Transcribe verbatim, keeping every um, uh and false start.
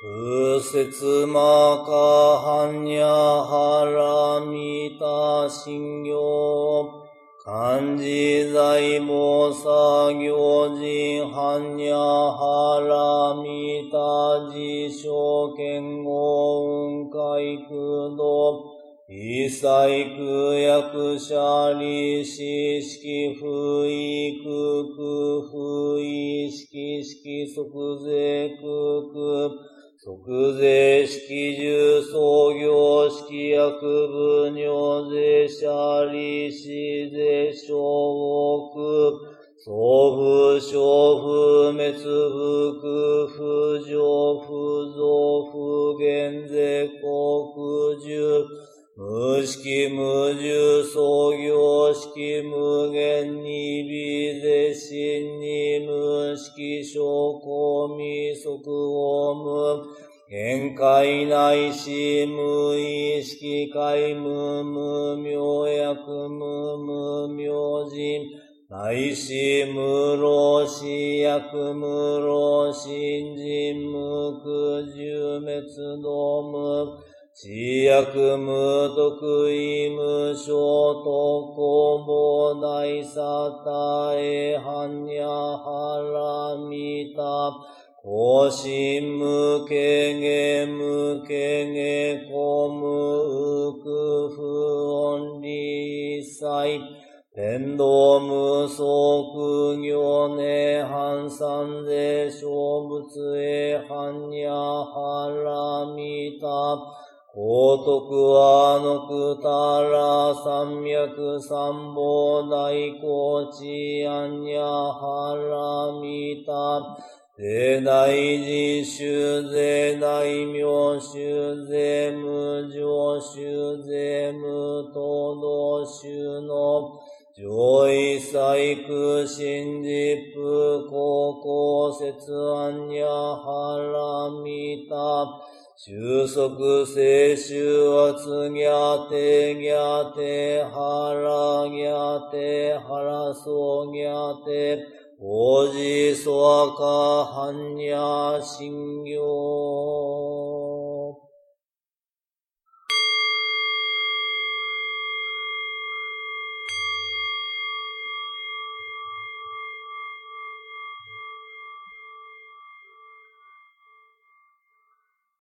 不節魔カハニャハラミタ信行漢字財母作業人ハニャハラミタ自称剣豪雲海空道一切空役者利子式不意空空不意式式即税空空即税式重創業式薬部尿税者利子税小国総不小不滅不空不上不増不減税国重無式無重創業式無限に微税心に無式小公未即法無限界内し無意識界無無明薬無無明人内し無老死薬無老心人無空十滅道無知薬無得意無償特攻防大サタエハンニャハラミタ高心無権下無権下公無空不音理一切天道無相空行涅槃三世小仏へ般若波羅蜜多高徳はのくたら三脈三宝大高知安若波羅蜜多税大実修税大名修税無常修税無東道修の上位細空心実父高校説安若波羅蜜多収束聖修圧ギャテギャテハラギャテハラソギャテオジソアカハンニャ信行